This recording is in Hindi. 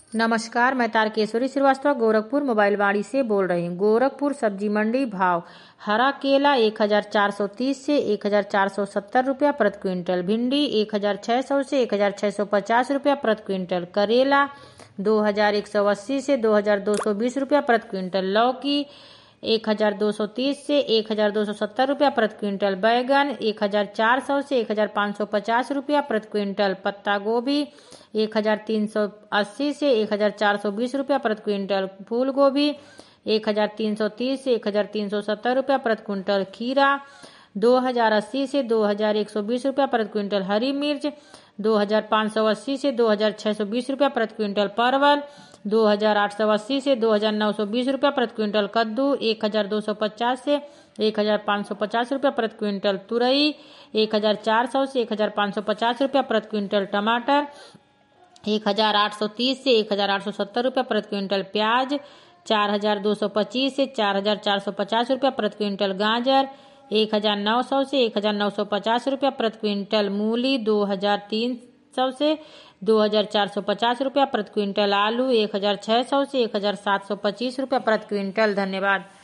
नमस्कार, मैं तारकेश्वरी श्रीवास्तव गोरखपुर मोबाइल वाड़ी से बोल रही हूँ। गोरखपुर सब्जी मंडी भाव: हरा केला 1430 से 1470 रुपया प्रति क्विंटल, भिंडी 1600 से 1650 रुपया प्रति क्विंटल, करेला 2180 से 2220 रुपया प्रति क्विंटल, लौकी 1230 से 1270 रुपया प्रति क्विंटल, बैगन 1400 से 1550 रुपया प्रति क्विंटल, पत्ता गोभी 1380 से 1420 रुपया प्रति क्विंटल, फूल गोभी 1330 से 1370 रुपया प्रति क्विंटल, खीरा 2080 से 2120 रुपया प्रति क्विंटल, हरी मिर्च 2580 से 2620 रुपया प्रति क्विंटल, परवल 2880 से 2920 रुपया प्रति क्विंटल, कद्दू 1250 से 1550 रुपया प्रति क्विंटल, तुरई 1400 से 1550 रुपया प्रति क्विंटल, टमाटर 1830 से 1870 रुपया प्रति क्विंटल, प्याज 4225 से 4450 रुपया प्रति क्विंटल, गाजर 1900 से 1950 रुपया प्रति क्विंटल, मूली 2300 से 2450 रुपया प्रति क्विंटल, आलू 1600 से 1725 रुपया प्रति क्विंटल। धन्यवाद।